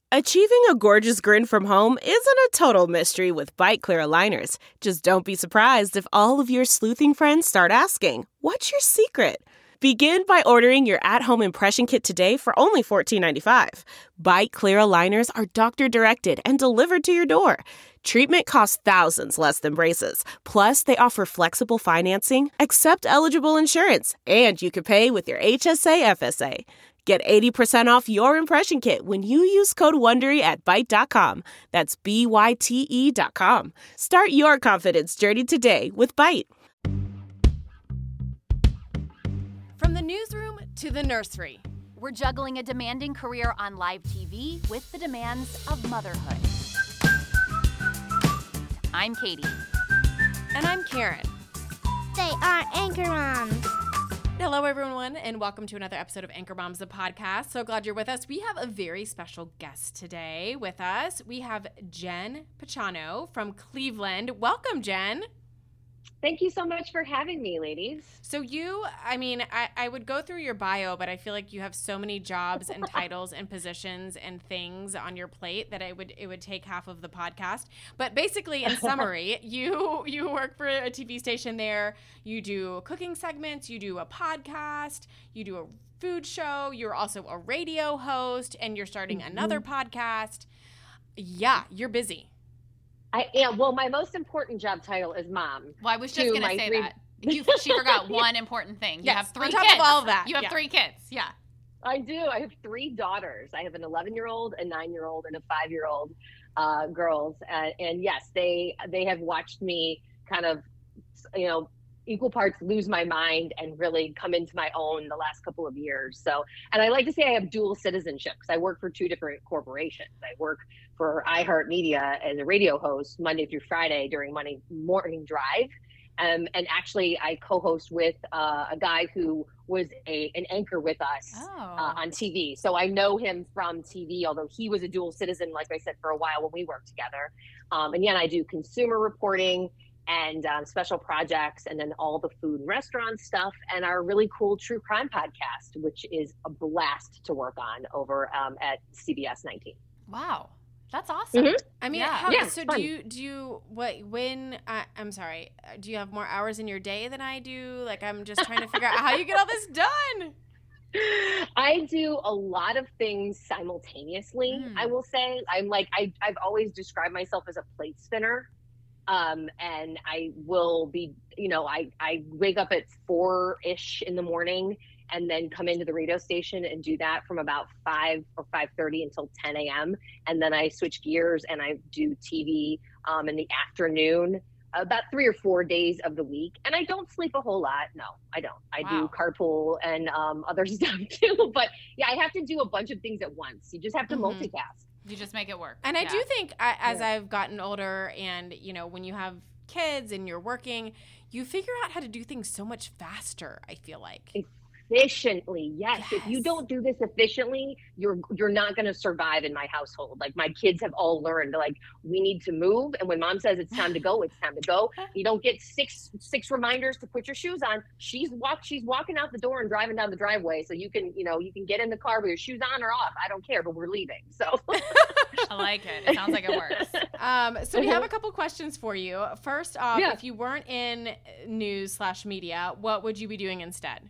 Achieving a gorgeous grin from home isn't a total mystery with Byte Clear aligners. Just don't be surprised if all of your sleuthing friends start asking, "What's your secret?" Begin by ordering your at-home impression kit today for only $14.95. Byte Clear aligners are doctor-directed and delivered to your door. Treatment costs thousands less than braces. Plus, they offer flexible financing, accept eligible insurance, and you can pay with your HSA FSA. Get 80% off your impression kit when you use code WONDERY at Byte.com. That's BYTE.com. Start your confidence journey today with Byte. From the newsroom to the nursery, we're juggling a demanding career on live TV with the demands of motherhood. I'm Katie. And I'm Karen. They are Anchor Moms. Hello, everyone, and welcome to another episode of Anchor Moms, the podcast. So glad you're with us. We have a very special guest today with us. We have Jen Pachano from Cleveland. Welcome, Jen. Thank you so much for having me, ladies. So I would go through your bio, but I feel like you have so many jobs and titles and positions and things on your plate that it would take half of the podcast. But basically, in summary, you work for a TV station there. You do cooking segments. You do a podcast. You do a food show. You're also a radio host, and you're starting another podcast. Yeah, you're busy. I am. Well, my most important job title is mom. Well, I was just going to say that. She forgot one important thing. You have 3 kids. On top of all of that. You have 3 kids. Yeah. I do. I have 3 daughters. I have an 11-year-old, a 9-year-old, and a 5-year-old girls. And yes, they have watched me kind of, equal parts lose my mind and really come into my own the last couple of years. So, and I like to say I have dual citizenship because I work for 2 different corporations. I work for iHeartMedia as a radio host Monday through Friday during morning drive. And actually I co-host with a guy who was an anchor with us on TV. So I know him from TV, although he was a dual citizen, like I said, for a while when we worked together. And yet I do consumer reporting and special projects, and then all the food and restaurant stuff, and our really cool true crime podcast, which is a blast to work on over at CBS 19. Wow, that's awesome. Mm-hmm. I mean, so fun. I'm sorry, do you have more hours in your day than I do? Like, I'm just trying to figure out how you get all this done. I do a lot of things simultaneously. I will say I've always described myself as a plate spinner. And I will be, I wake up at 4-ish in the morning and then come into the radio station and do that from about 5 or 5:30 until 10 a.m. And then I switch gears and I do TV in the afternoon, about 3 or 4 days of the week. And I don't sleep a whole lot. No, I don't. I do carpool and other stuff too. But yeah, I have to do a bunch of things at once. You just have to multitask. You just make it work. And I do think as I've gotten older and, when you have kids and you're working, you figure out how to do things so much faster, I feel like. Efficiently, yes. If you don't do this efficiently, you're not going to survive in my household. Like, my kids have all learned, like, we need to move, and when mom says it's time to go, it's time to go. You don't get six reminders to put your shoes on. She's walking out the door and driving down the driveway, so you can get in the car with your shoes on or off. I don't care, but we're leaving. So I like it. It sounds like it works. So we have a couple questions for you. First off, if you weren't in news/media, what would you be doing instead?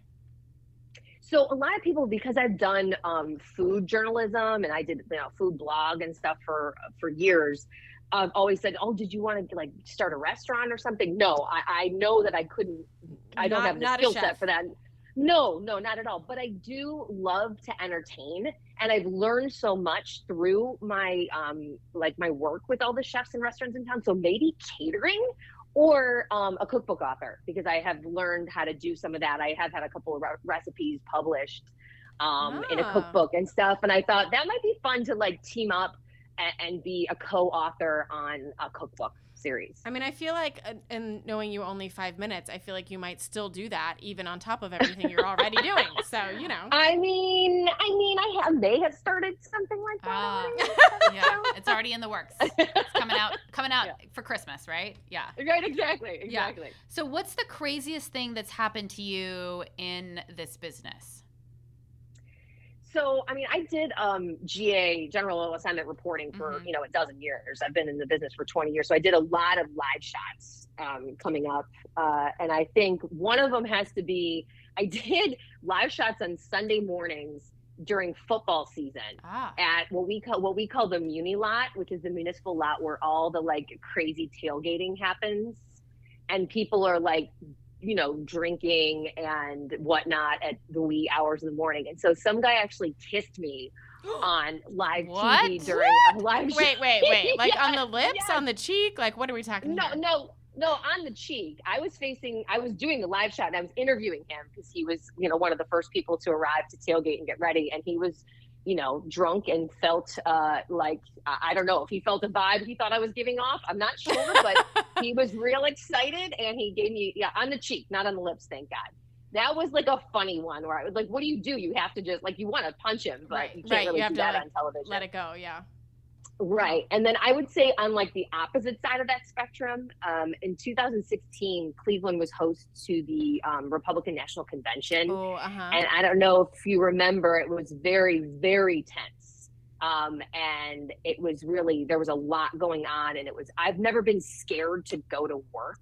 So a lot of people, because I've done food journalism and I did food blog and stuff for years, I've always said, "Oh, did you want to start a restaurant or something?" No, I know that I couldn't. I don't have the skill set for that. No, not at all. But I do love to entertain, and I've learned so much through my my work with all the chefs and restaurants in town. So maybe catering. Or a cookbook author, because I have learned how to do some of that. I have had a couple of recipes published in a cookbook and stuff. And I thought that might be fun to team up and be a co-author on a cookbook series. I mean, I feel like, and knowing you only 5 minutes, I feel like you might still do that even on top of everything you're already doing. So, I may have started something like that. Yeah, it's already in the works. It's coming out for Christmas, right? Yeah. Right, exactly. Yeah. So what's the craziest thing that's happened to you in this business? So, I mean, I did GA, general assignment reporting for, a dozen years. I've been in the business for 20 years. So I did a lot of live shots coming up. And I think one of them has to be, I did live shots on Sunday mornings during football season at what we call the Muni lot, which is the municipal lot where all the like crazy tailgating happens. And people are like, drinking and whatnot at the wee hours of the morning. And so some guy actually kissed me on live TV during a live show. Wait. Like on the lips, on the cheek? Like, what are we talking about? No, on the cheek. I was doing the live shot and I was interviewing him because he was, one of the first people to arrive to tailgate and get ready. And he was, drunk and felt like, I don't know if he felt a vibe he thought I was giving off. I'm not sure, but he was real excited and he gave me, on the cheek, not on the lips, thank God. That was like a funny one where I was like, what do? You have to just you want to punch him, but you can't really do that on television. Let it go, yeah. Right. And then I would say on like the opposite side of that spectrum, in 2016, Cleveland was host to the Republican National Convention. And I don't know if you remember, it was very, very tense. And it was really, there was a lot going on and I've never been scared to go to work,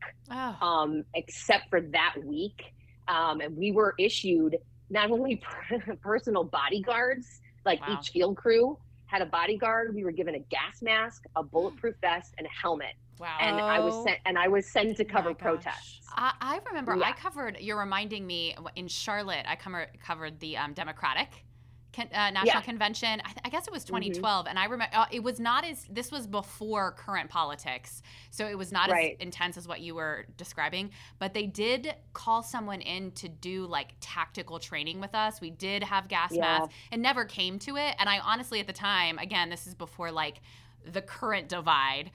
except for that week. And we were issued not only personal bodyguards, each field crew had a bodyguard. We were given a gas mask, a bulletproof vest, and a helmet. Wow. And I was sent to cover protests. I remember you're reminding me in Charlotte, I covered the Democratic National Convention. I guess it was 2012. And I remember this was before current politics. So it was not as intense as what you were describing, but they did call someone in to do like tactical training with us. We did have gas masks. It never came to it. And I honestly, at the time, again, this is before like the current divide,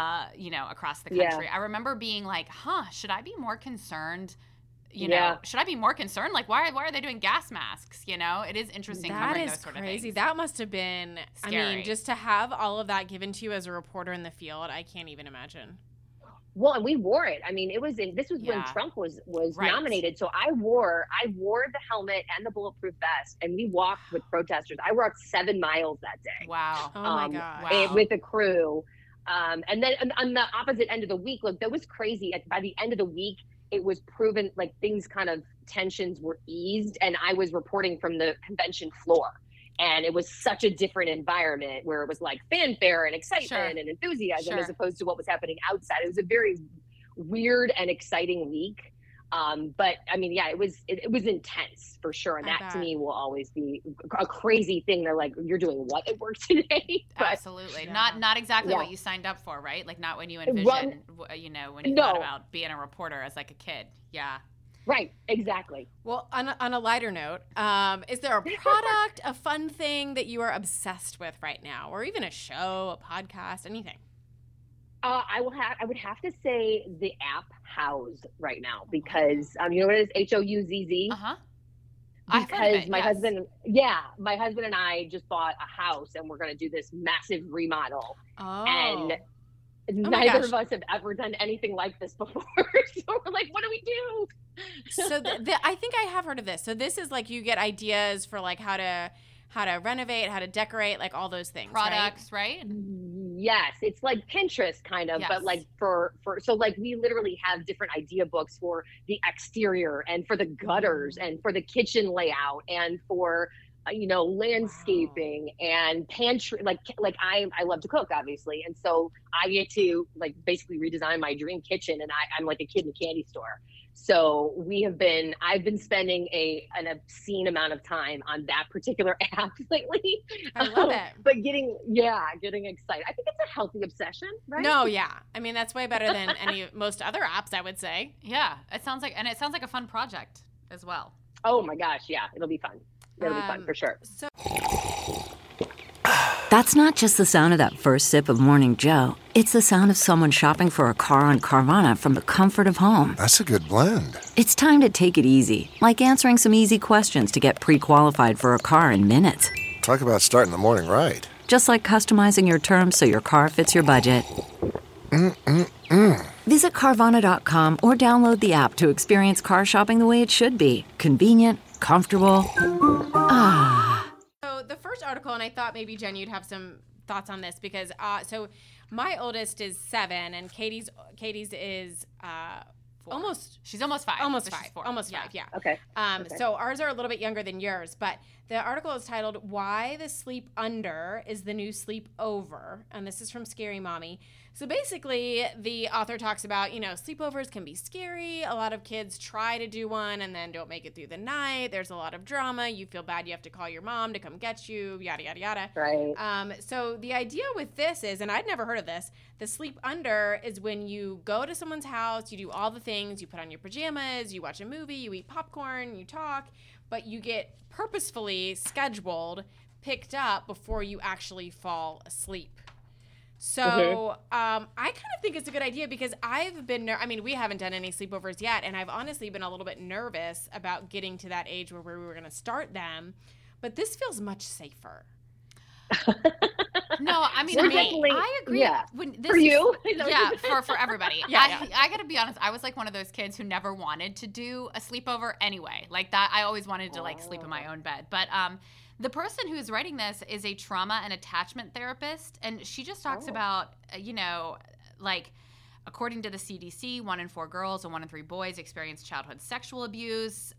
across the country. I remember being like, should I be more concerned? Should I be more concerned? Like, why are they doing gas masks? It is interesting covering those sort of things. That is crazy. That must have been scary. I mean, just to have all of that given to you as a reporter in the field, I can't even imagine. Well, and we wore it. I mean, this was when Trump was nominated. So I wore the helmet and the bulletproof vest, and we walked with protesters. I walked 7 miles that day. Wow. Oh my God. With a crew. And then on the opposite end of the week, look, that was crazy. By the end of the week, it was proven like things tensions were eased, and I was reporting from the convention floor. And it was such a different environment where it was like fanfare and excitement and enthusiasm as opposed to what was happening outside. It was a very weird and exciting week. But I mean, it was intense for sure. And that to me will always be a crazy thing. They're like, you're doing what at work today? But, absolutely. Not exactly what you signed up for, right? Like not when you envisioned, when you thought about being a reporter as like a kid. Yeah. Right. Exactly. Well, on a lighter note, is there a product, a fun thing that you are obsessed with right now, or even a show, a podcast, anything? I would have to say the app Houzz right now because you know what it is? Houzz. Because my husband and I just bought a house and we're going to do this massive remodel. And neither of us have ever done anything like this before. So we're like, what do we do? So I think I have heard of this. So this is like you get ideas for like how to renovate, how to decorate, like all those things. Products, right? Yes. It's like Pinterest kind of, but like so like we literally have different idea books for the exterior and for the gutters and for the kitchen layout and for landscaping and pantry. Like I love to cook, obviously. And so I get to like basically redesign my dream kitchen, and I'm like a kid in a candy store. So I've been spending an obscene amount of time on that particular app lately. I love it. But getting excited. I think it's a healthy obsession, right? No, yeah. I mean, that's way better than most other apps, I would say. Yeah. It sounds like a fun project as well. Oh my gosh. Yeah. It'll be fun. It'll be fun for sure. That's not just the sound of that first sip of Morning Joe. It's the sound of someone shopping for a car on Carvana from the comfort of home. That's a good blend. It's time to take it easy, like answering some easy questions to get pre-qualified for a car in minutes. Talk about starting the morning right. Just like customizing your terms so your car fits your budget. Visit Carvana.com or download the app to experience car shopping the way it should be. Convenient, comfortable. article, and I thought maybe, Jen, you'd have some thoughts on this because so my oldest is 7 and Katie's is 4. She's almost 5. Almost but 5. she's 4. Almost 5, yeah. Okay. So ours are a little bit younger than yours, but the article is titled "Why the Sleep Under is the New Sleep Over," and this is from Scary Mommy. So basically, the author talks about, sleepovers can be scary. A lot of kids try to do one and then don't make it through the night. There's a lot of drama. You feel bad. You have to call your mom to come get you, yada, yada, yada. Right. So the idea with this is, and I'd never heard of this, the sleep under is when you go to someone's house, you do all the things, you put on your pajamas, you watch a movie, you eat popcorn, you talk, but you get purposefully scheduled, picked up before you actually fall asleep. So I kind of think it's a good idea because I've been, we haven't done any sleepovers yet, and I've honestly been a little bit nervous about getting to that age where we were going to start them, but this feels much safer. No, I mean, I agree. Yeah. For you? Yeah, for everybody. Yeah. I got to be honest. I was like one of those kids who never wanted to do a sleepover anyway. Like that, I always wanted to sleep in my own bed. But the person who's writing this is a trauma and attachment therapist, and she just talks about, according to the CDC, 1 in 4 girls and 1 in 3 boys experience childhood sexual abuse.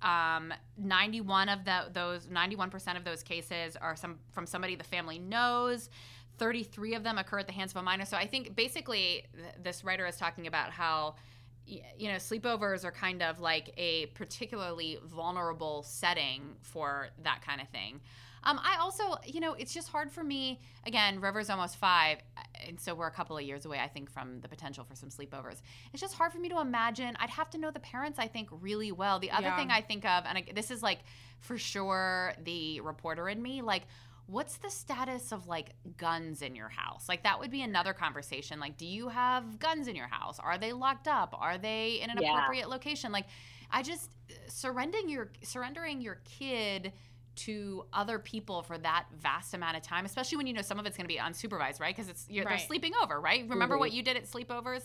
91% of those cases are from somebody the family knows. 33 of them occur at the hands of a minor. So I think basically this writer is talking about how, sleepovers are kind of like a particularly vulnerable setting for that kind of thing. I also, it's just hard for me. Again, River's almost 5, and so we're a couple of years away, I think, from the potential for some sleepovers. It's just hard for me to imagine. I'd have to know the parents, I think, really well. The other thing I think of, and this is for sure the reporter in me, what's the status of guns in your house? That would be another conversation. Do you have guns in your house? Are they locked up? Are they in an appropriate location? I just surrendering your kid to other people for that vast amount of time, especially when some of it's going to be unsupervised, right? Because they're sleeping over, right? Remember what you did at sleepovers?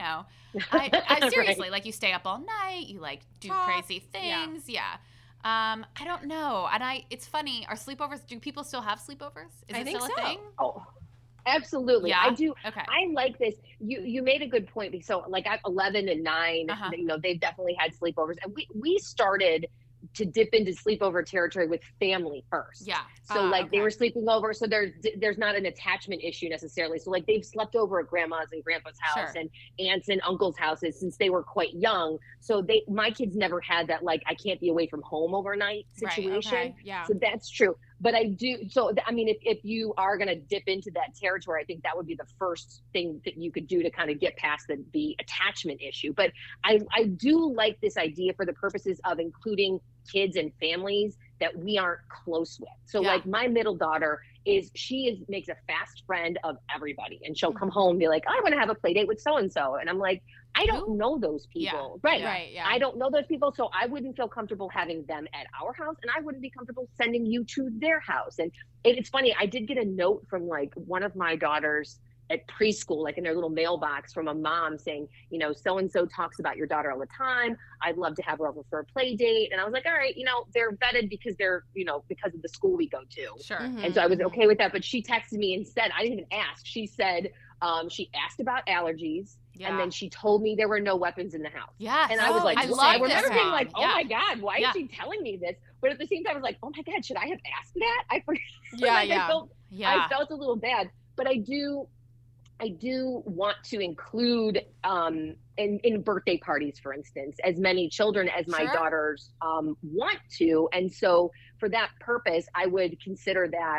I seriously, you stay up all night, you do crazy things, I don't know, and it's funny. Are sleepovers? Do people still have sleepovers? Is it still a thing? Oh, absolutely. Yeah? I do. Okay. I like this. You made a good point. So I'm 11 and 9. They've definitely had sleepovers, and we started to dip into sleepover territory with family first. Yeah. So they were sleeping over. So there's not an attachment issue necessarily. So they've slept over at grandma's and grandpa's house and aunts and uncles' houses since they were quite young. So my kids never had that, I can't be away from home overnight situation. Right. Okay. Yeah. So that's true. But I do. So, if you are going to dip into that territory, I think that would be the first thing that you could do to kind of get past the attachment issue. But I do like this idea for the purposes of including kids and families that we aren't close with. So my middle daughter makes a fast friend of everybody, and she'll come home and be like, I want to have a play date with so-and-so. And I'm like, I don't know those people. Yeah. Right. Yeah. I don't know those people. So I wouldn't feel comfortable having them at our house, and I wouldn't be comfortable sending you to their house. And it's funny. I did get a note from one of my daughters at preschool, in their little mailbox, from a mom saying, so-and-so talks about your daughter all the time. I'd love to have her over for a play date. And I was like, all right, they're vetted because they're, because of the school we go to. Sure. Mm-hmm. And so I was okay with that. But she texted me and said, I didn't even ask. She said, she asked about allergies. Yeah. And then she told me there were no weapons in the house. Yes. And I was like, I remember being like, oh yeah. my God, why is she telling me this? But at the same time, I was like, oh my God, should I have asked that? I forgot. I felt a little bad. But I do want to include in birthday parties, for instance, as many children as my daughters want to. And so for that purpose, I would consider that,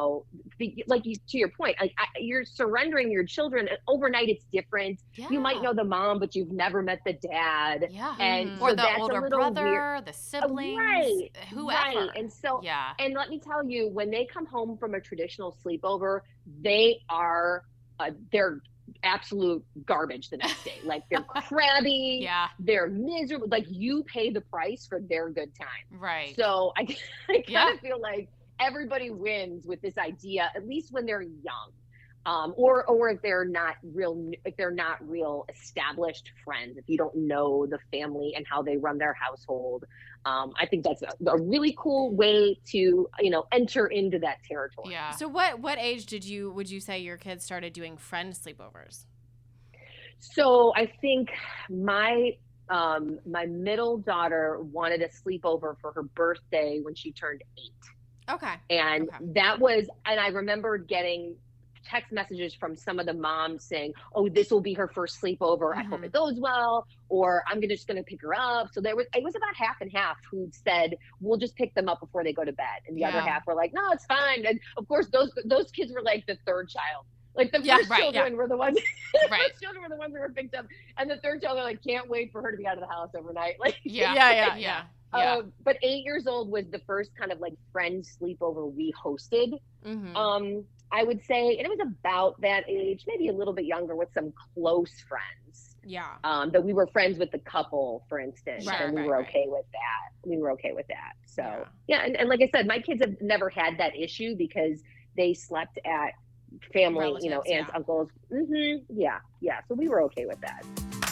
to your point, you're surrendering your children. Overnight, it's different. Yeah. You might know the mom, but you've never met the dad. Yeah. And or so the older brother, weird. the siblings, whoever. Right. And so, and let me tell you, when they come home from a traditional sleepover, they are they're absolute garbage the next day. They're crabby. Yeah. They're miserable. You pay the price for their good time. Right. So I kind of feel like everybody wins with this idea, at least when they're young. Or if they're not real established friends, if you don't know the family and how they run their household. I think that's a really cool way to, enter into that territory. Yeah. So what age would you say your kids started doing friend sleepovers? So I think my middle daughter wanted a sleepover for her birthday when she turned 8. Okay. And I remember getting text messages from some of the moms saying, oh, this will be her first sleepover. I hope it goes well, or I'm just going to pick her up. So it was about half and half who said, we'll just pick them up before they go to bed. And the other half were like, no, it's fine. And of course, those kids were like the third child. Like the first children were the ones, first children were the ones that were picked up. And the third child, they're like, can't wait for her to be out of the house overnight. Like, yeah. But 8 years old was the first kind of like friend sleepover we hosted. I would say, and it was about that age, maybe a little bit younger, with some close friends. Yeah. That we were friends with the couple, for instance, and we were okay with that. We were okay with that. So and like I said, my kids have never had that issue because they slept at family, relatives, aunts, uncles. Yeah. So we were okay with that.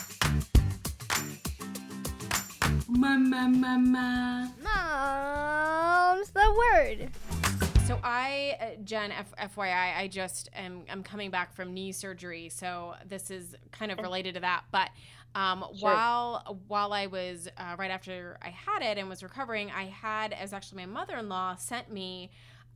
Mom's the word. So Jen, FYI, I'm coming back from knee surgery, so this is kind of related to that. But while I was right after I had it and was recovering, it was actually my mother-in-law sent me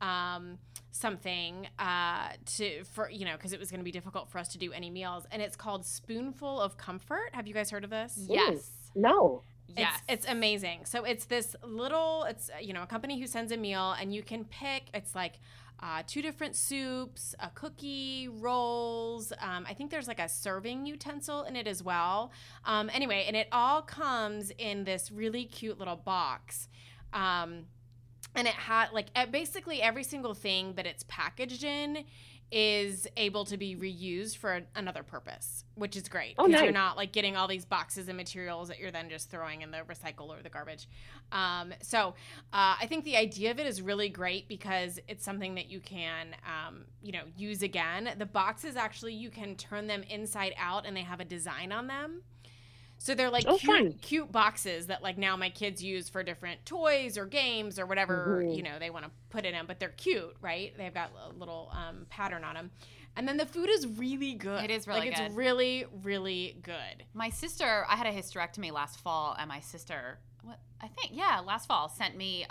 something because it was going to be difficult for us to do any meals, and it's called Spoonful of Comfort. Have you guys heard of this? Yes. No. Yes. It's amazing. So it's this little, a company who sends a meal, and you can pick, it's like 2 different soups, a cookie, rolls. I think there's like a serving utensil in it as well. Anyway, and it all comes in this really cute little box. And it had basically every single thing that it's packaged in is able to be reused for another purpose, which is great. Oh, nice. You're not getting all these boxes and materials that you're then just throwing in the recycle or the garbage. So I think the idea of it is really great because it's something that you can, use again. The boxes actually, you can turn them inside out and they have a design on them. So they're cute boxes that now my kids use for different toys or games or whatever, they want to put in them, but they're cute, right? They've got a little pattern on them. And then the food is really good. It is really good. It's really, really good. My sister, I had a hysterectomy last fall, and my sister, last fall sent me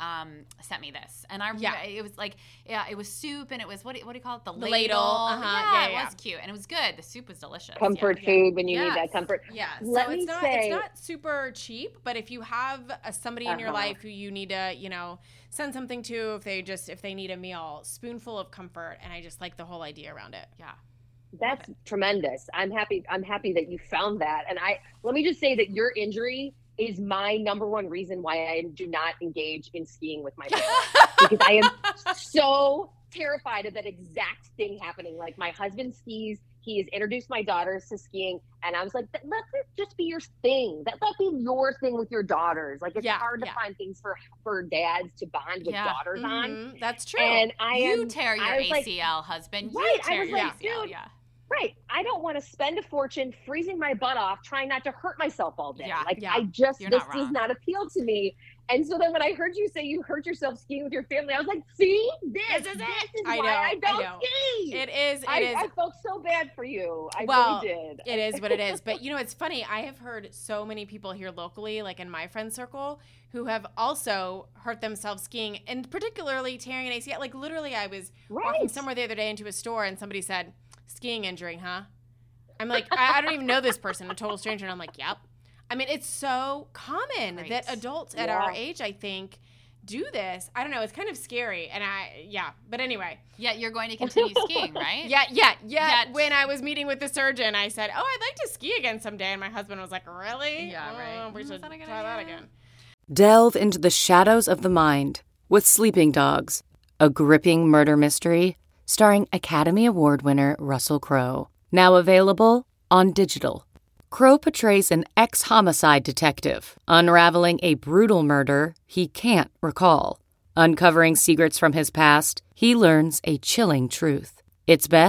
this, and I remember it was it was soup, and it was what do you call it, the ladle. It was cute, and it was good. The soup was delicious. Comfort food when you need that comfort. Yeah. It's not super cheap, but if you have somebody in your life who you need to send something to, if they need a meal, Spoonful of Comfort, and I just like the whole idea around it. Yeah. That's tremendous. I'm happy that you found that. And let me just say that your injury is my number one reason why I do not engage in skiing with my family. Because I am so terrified of that exact thing happening. Like, my husband skis. He has introduced my daughters to skiing. And I was like, let it just be your thing. Let be your thing with your daughters. It's hard to find things for dads to bond with daughters on. That's true. And you tear your ACL, husband. You tear your ACL, dude, right. I don't want to spend a fortune freezing my butt off trying not to hurt myself all day. This does not appeal to me. And so then when I heard you say you hurt yourself skiing with your family, I was like, see, this is why I don't ski. It is. I felt so bad for you. I really did. It is what it is. But it's funny. I have heard so many people here locally, in my friend circle, who have also hurt themselves skiing, and particularly tearing an ACL. Literally, I was walking somewhere the other day into a store, and somebody said, skiing injury, huh? I'm like, I don't even know this person, a total stranger. And I'm like, yep. I mean, it's so common that adults at our age, I think, do this. I don't know. It's kind of scary. And but anyway. Yeah, you're going to continue skiing, right? Yeah. When I was meeting with the surgeon, I said, I'd like to ski again someday. And my husband was like, really? Yeah, right. We should try that again. Delve into the shadows of the mind with Sleeping Dogs, a gripping murder mystery starring Academy Award winner Russell Crowe. Now available on digital. Crowe portrays an ex-homicide detective unraveling a brutal murder he can't recall. Uncovering secrets from his past, he learns a chilling truth. It's best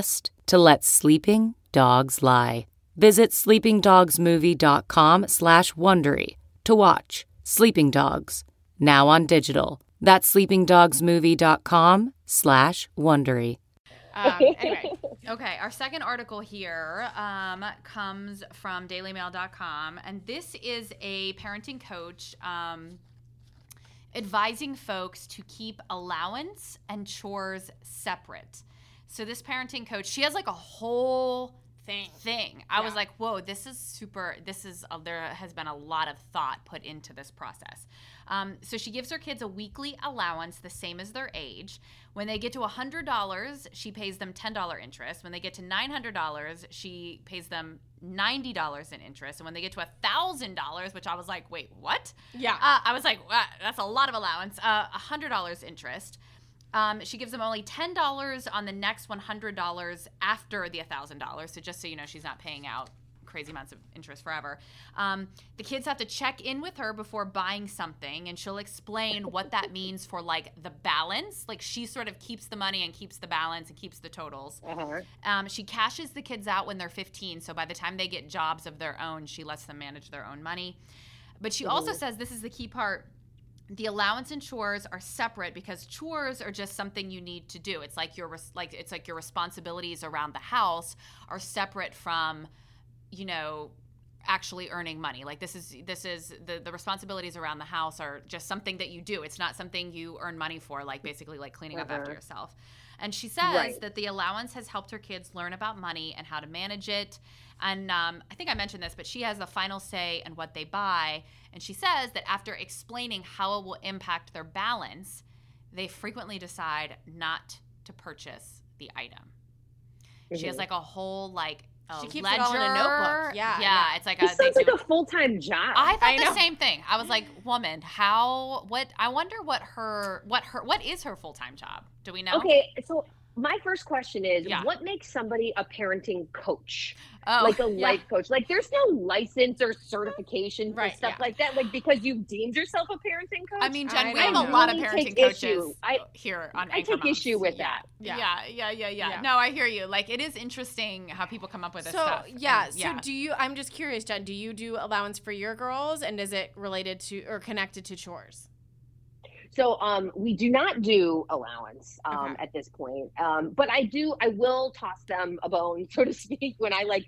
to let sleeping dogs lie. Visit sleepingdogsmovie.com/Wondery to watch Sleeping Dogs, now on digital. That's sleepingdogsmovie.com/Wondery. Anyway, okay, our second article here comes from dailymail.com, and this is a parenting coach advising folks to keep allowance and chores separate. So this parenting coach, she has like a whole thing. I was like, whoa, there has been a lot of thought put into this process. So she gives her kids a weekly allowance the same as their age. When they get to $100, she pays them $10 interest. When they get to $900, she pays them $90 in interest. And when they get to $1,000, which I was like, wait, what? Yeah. I was like, that's a lot of allowance. $100 interest. She gives them only $10 on the next $100 after the $1,000. So just so you know, she's not paying out crazy amounts of interest forever. The kids have to check in with her before buying something, and she'll explain what that means for like the balance. Like she sort of keeps the money and keeps the balance and keeps the totals. She cashes the kids out when they're 15. So by the time they get jobs of their own, she lets them manage their own money. But she also says, this is the key part, the allowance and chores are separate because chores are just something you need to do. It's like your responsibilities around the house are separate from, you know, actually earning money. Like this is the responsibilities around the house are just something that you do. It's not something you earn money for, like basically like cleaning up after yourself. And she says that the allowance has helped her kids learn about money and how to manage it. And I think I mentioned this, but she has the final say in what they buy. And she says that after explaining how it will impact their balance, they frequently decide not to purchase the item. She has like a whole she keeps ledger. it all in a notebook. Yeah. It's like it sounds like a full-time job. I thought the same thing. I was like, woman, I wonder what is her full-time job? Do we know? Okay, so my first question is, what makes somebody a parenting coach? Like a life coach? Like there's no license or certification for stuff like that. Like because you've deemed yourself a parenting coach? I mean, Jen, we have a lot of parenting coaches here on Anchor I take Moms. issue with that. Yeah. No, I hear you. Like it is interesting how people come up with this stuff. So do you, I'm just curious, Jen, do you do allowance for your girls, and is it related to or connected to chores? So we do not do allowance at this point. But I will toss them a bone, so to speak, when I have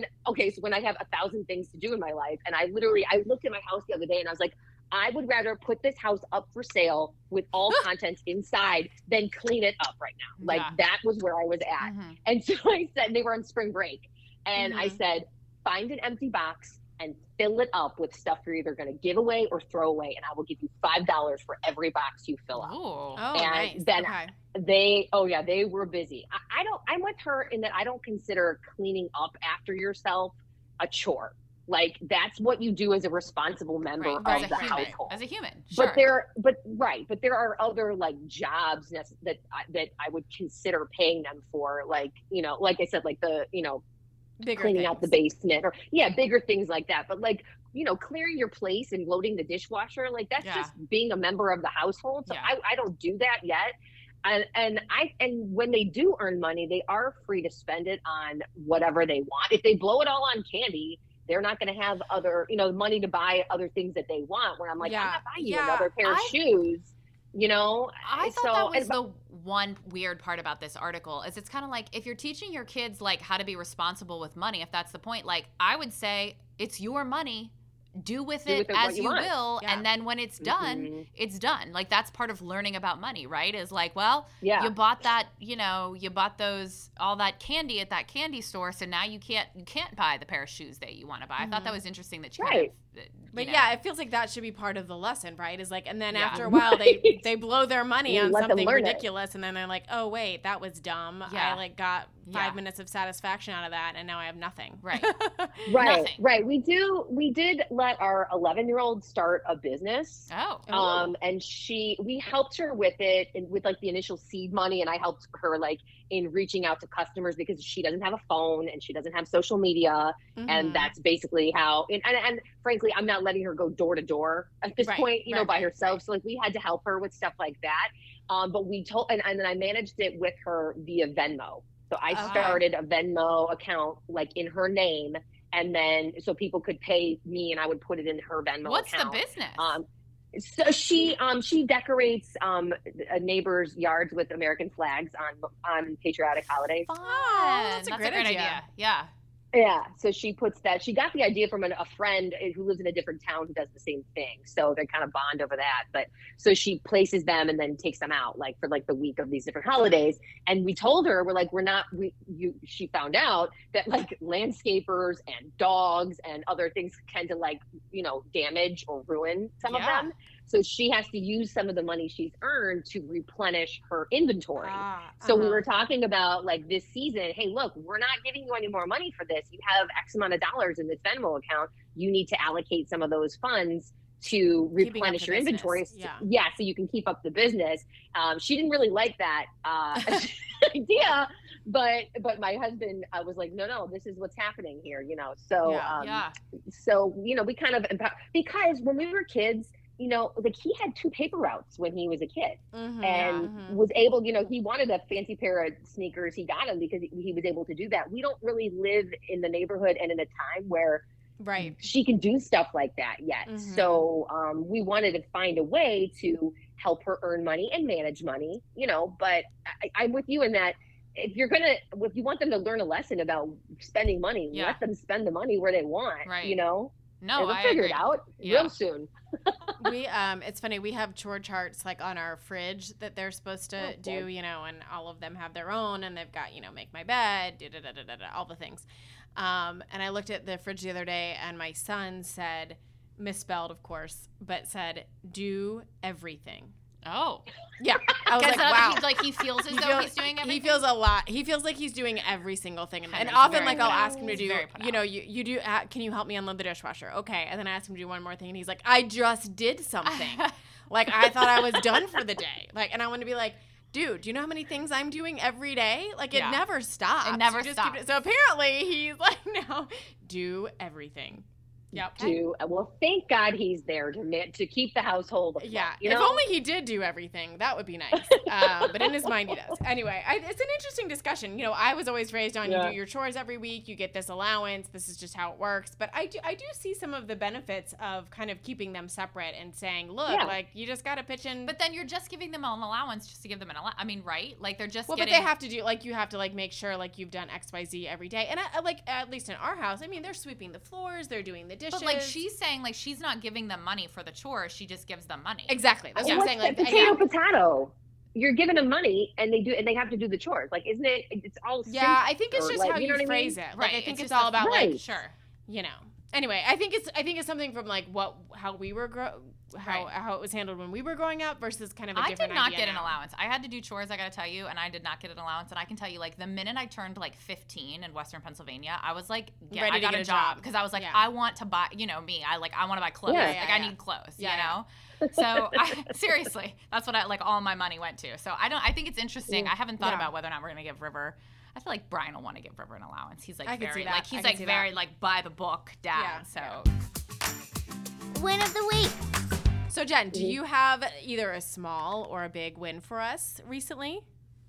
1,000 things to do in my life. And I looked at my house the other day and I was like, I would rather put this house up for sale with all contents inside than clean it up right now. Like that was where I was at. And so I said, they were on spring break. And I said, find an empty box and fill it up with stuff you're either going to give away or throw away, and I will give you $5 for every box you fill up. And nice. Then they were busy. I'm with her in that I don't consider cleaning up after yourself a chore. Like that's what you do as a responsible member of the household. As a human, sure. But there are other like jobs that I would consider paying them for, like, you know, like I said, like the, you know, bigger cleaning things. out the basement or bigger things like that. But like, you know, clearing your place and loading the dishwasher, like that's just being a member of the household. So I don't do that yet. And when they do earn money, they are free to spend it on whatever they want. If they blow it all on candy, they're not going to have other, you know, money to buy other things that they want, where I'm like, I'm not buying you another pair of shoes. You know, I thought that was the one weird part about this article is it's kind of like if you're teaching your kids like how to be responsible with money, if that's the point, like I would say it's your money. Do with it as you will. And then when it's done, it's done. Like that's part of learning about money, right? Is like, well, you bought that, you know, you bought all that candy at that candy store. So now you can't buy the pair of shoes that you want to buy. I thought that was interesting that you kind of, but it feels like that should be part of the lesson, right? Is like, and then after a while they blow their money on something ridiculous. And then they're like, oh wait, that was dumb. I like got 5 minutes of satisfaction out of that. And now I have nothing. Right. Right. We did let our 11-year-old start a business. And we helped her with it and with like the initial seed money. And I helped her like in reaching out to customers because she doesn't have a phone and she doesn't have social media. And that's basically how, and frankly, I'm not letting her go door to door at this point, you know, by herself. So like we had to help her with stuff like that. But we told, and then I managed it with her via Venmo. So I started a Venmo account like in her name, and then so people could pay me and I would put it in her Venmo What's account. the business? So she decorates neighbors' yards with American flags on patriotic holidays. Fun. That's a great idea. Yeah. Yeah, so she puts that. She got the idea from a friend who lives in a different town who does the same thing. So they kind of bond over that. But so she places them and then takes them out like for like the week of these different holidays. And we told her she found out that like landscapers and dogs and other things tend to like, damage or ruin some of them. So she has to use some of the money she's earned to replenish her inventory. So we were talking about like this season, hey, look, we're not giving you any more money for this. You have X amount of dollars in this Venmo account. You need to allocate some of those funds to replenish your inventory. Yeah, so you can keep up the business. She didn't really like that idea, but my husband was like, no, this is what's happening here, So, so we kind of because when we were kids, like he had 2 paper routes when he was a kid was able, he wanted a fancy pair of sneakers. He got them because he was able to do that. We don't really live in the neighborhood and in a time where she can do stuff like that yet. So we wanted to find a way to help her earn money and manage money, but I'm with you in that if you want them to learn a lesson about spending money, let them spend the money where they want, No, we'll figure it out real soon. It's funny. We have chore charts like on our fridge that they're supposed to do, and all of them have their own, and they've got, make my bed, all the things. And I looked at the fridge the other day, and my son said, misspelled, of course, but said, do everything. Oh. Yeah. I was like, wow. He feels as though he's doing everything? He feels a lot. He feels like he's doing every single thing. And often, like, I'll ask him to do, you do, can you help me unload the dishwasher? Okay. And then I ask him to do one more thing, and he's like, I just did something. Like, I thought I was done for the day. Like, and I want to be like, dude, do you know how many things I'm doing every day? Like, it never stops. It never stops. So apparently, he's like, no, do everything. Yep. Well, thank God he's there to keep the household afloat. Yeah. If only he did do everything, that would be nice. But in his mind, he does. Anyway, it's an interesting discussion. I was always raised on you do your chores every week, you get this allowance, this is just how it works. But I do see some of the benefits of kind of keeping them separate and saying, look, like you just got to pitch in. But then you're just giving them an allowance just to give them an allowance. I mean, right? Like they're just but they have to do, like you have to like make sure like you've done X, Y, Z every day. And like at least in our house, I mean, they're sweeping the floors, they're doing the dishes. But like she's saying, like she's not giving them money for the chores, she just gives them money. Exactly. That's what I'm saying. Like potato. You're giving them money, and they have to do the chores. Like, isn't it? It's all. Yeah, I think it's just like, how you phrase it. Like, I think it's all about like sure. Anyway, I think it's something from like how we were how it was handled when we were growing up versus kind of a different idea. I did not get an allowance. I had to do chores, I got to tell you, and I did not get an allowance. And I can tell you, like, the minute I turned like 15 in Western Pennsylvania, I was like, I got a job because I was like, I want to buy, me. I want to buy clothes. I need clothes. So seriously, that's what all my money went to. So I think it's interesting. I haven't thought about whether or not we're going to give River. I feel like Brian will want to give River an allowance. He's like very by the book dad. Win of the week. So Jen, do you have either a small or a big win for us recently?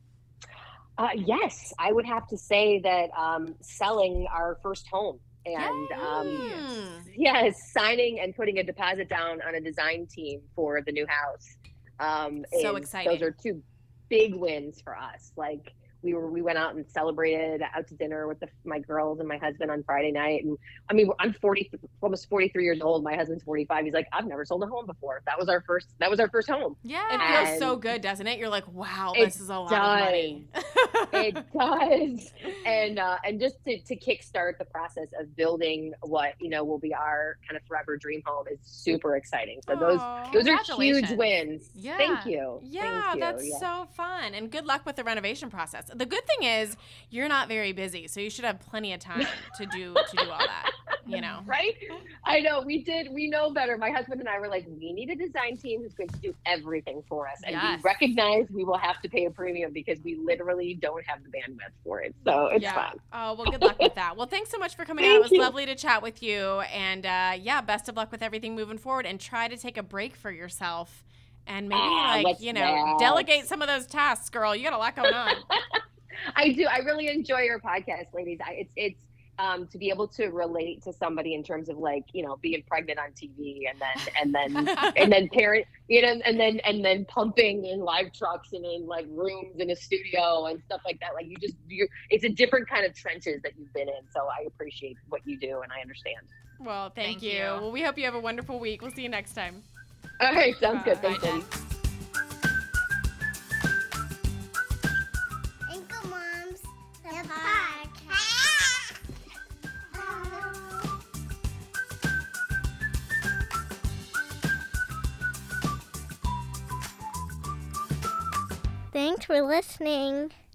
Yes, I would have to say that selling our first home and signing and putting a deposit down on a design team for the new house. So exciting. Those are 2 big wins for us. Like we went out and celebrated out to dinner with my girls and my husband on Friday night. And I mean, I'm almost 43 years old. My husband's 45. He's like, I've never sold a home before. That was our first home. Yeah. It feels so good, doesn't it? You're like, wow, this is a lot of money. It does. And just to kickstart the process of building what, will be our kind of forever dream home is super exciting. So those are huge wins. Yeah. Thank you. Yeah, that's so fun. And good luck with the renovation process. The good thing is you're not very busy, so you should have plenty of time to do all that, Right? I know. We know better. My husband and I were like, we need a design team who's going to do everything for us. And we recognize we will have to pay a premium because we literally don't have the bandwidth for it. So it's fun. Oh, well, good luck with that. Well, thanks so much for coming out. It was lovely to chat with you. And best of luck with everything moving forward, and try to take a break for yourself. And maybe delegate some of those tasks, girl. You got a lot going on. I do. I really enjoy your podcast, ladies. It's to be able to relate to somebody in terms of like, you know, being pregnant on TV and then parent, you know, and then pumping in live trucks and in like rooms in a studio and stuff like that. Like it's a different kind of trenches that you've been in. So I appreciate what you do and I understand. Well, thank you. Well, we hope you have a wonderful week. We'll see you next time. All right. Sounds good. Thanks, ladies. Ankle Moms, the podcast. Thanks for listening.